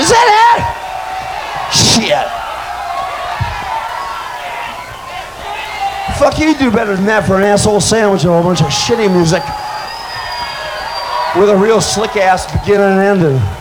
Is that it? Shit. Fuck you, do better than that for an asshole sandwich and a whole bunch of shitty music with a real slick ass beginning and ending.